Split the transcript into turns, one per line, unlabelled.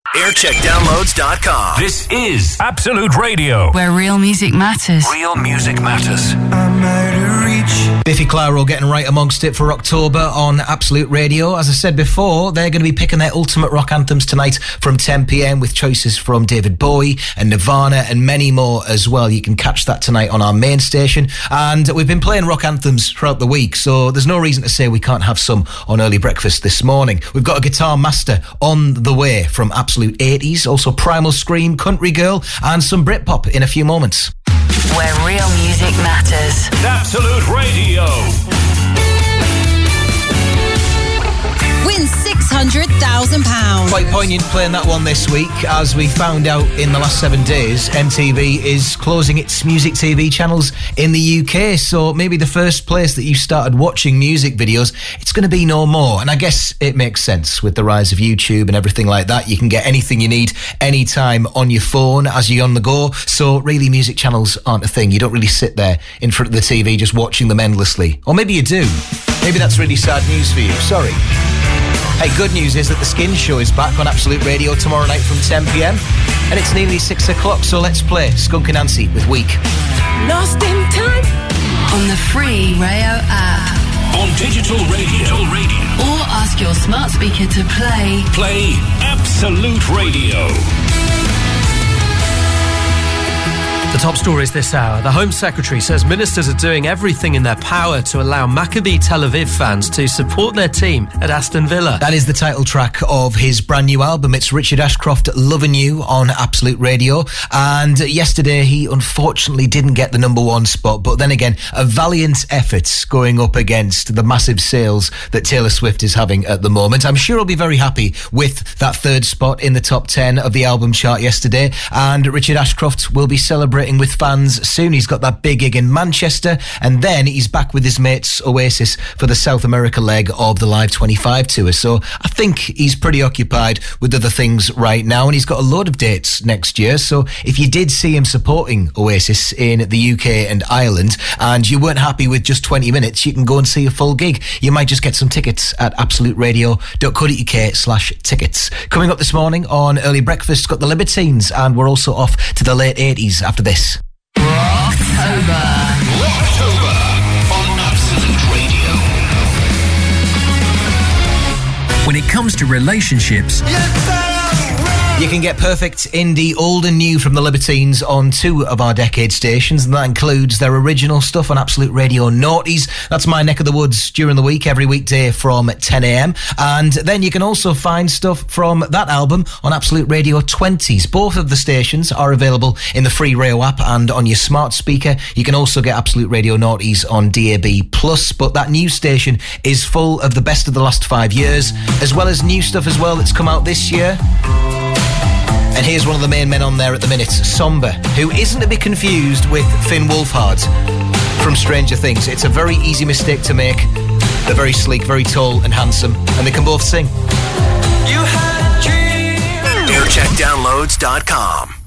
Aircheckdownloads.com.
This is Absolute Radio,
where real music matters.
Real music matters.
I'm out of reach.
Biffy Clyro getting right amongst it for October on Absolute Radio. As I said before, they're going to be picking their ultimate rock anthems tonight from 10 p.m. with choices from David Bowie and Nirvana and many more as well. You can catch that tonight on our main station. And we've been playing rock anthems throughout the week, so there's no reason to say we can't have some on Early Breakfast this morning. We've got a Guitar Master on the way from Absolute 80s, also Primal Scream, Country Girl, and some Britpop in a few moments.
Where real music matters.
Absolute Radio.
Win £600,000.
Quite poignant playing that one this week. As we found out in the last 7 days, MTV is closing its music TV channels in the UK, so maybe the first place that you started watching music videos, it's going to be no more. And I guess it makes sense with the rise of YouTube and everything like that. You can get anything you need anytime on your phone as you're on the go, so really music channels aren't a thing. You don't really sit there in front of the TV just watching them endlessly. Or maybe you do. Maybe that's really sad news for you. Sorry. Hey, good news is that The Skin Show is back on Absolute Radio tomorrow night from 10 p.m. And it's nearly 6 o'clock, so let's play Skunk Anansie with Weak.
Lost in time.
On the free Rayo app.
On digital radio.
Or ask your smart speaker to play.
Play Absolute Radio.
The top stories this hour. The Home Secretary says ministers are doing everything in their power to allow Maccabi Tel Aviv fans to support their team at Aston Villa.
That is the title track of his brand new album. It's Richard Ashcroft, Lovin' You on Absolute Radio. And yesterday he unfortunately didn't get the number one spot, but then again, a valiant effort going up against the massive sales that Taylor Swift is having at the moment. I'm sure he'll be very happy with that third spot in the top 10 of the album chart yesterday. And Richard Ashcroft will be celebrating with fans soon. He's got that big gig in Manchester, and then he's back with his mates Oasis for the South America leg of the Live 25 tour. So I think he's pretty occupied with other things right now, and he's got a load of dates next year. So if you did see him supporting Oasis in the UK and Ireland and you weren't happy with just 20 minutes, you can go and see a full gig. You might just get some tickets at absoluteradio.co.uk/tickets. Coming up this morning on Early Breakfast, got the Libertines, and we're also off to the late 80s after this.
Rocktober
on Absolute Radio.
When it comes to relationships,
you can get perfect indie, old and new from the Libertines on 2 of our decade stations, and that includes their original stuff on Absolute Radio Noughties. That's my neck of the woods during the week, every weekday from 10 a.m. And then you can also find stuff from that album on Absolute Radio 20s. Both of the stations are available in the free Rayo app and on your smart speaker. You can also get Absolute Radio Noughties on DAB+, but that new station is full of the best of the last 5 years, as well as new stuff as well that's come out this year. And here's one of the main men on there at the minute, Somber, who isn't to be confused with Finn Wolfhard from Stranger Things. It's a very easy mistake to make. They're very sleek, very tall and handsome, and they can both sing.
Aircheckdownloads.com.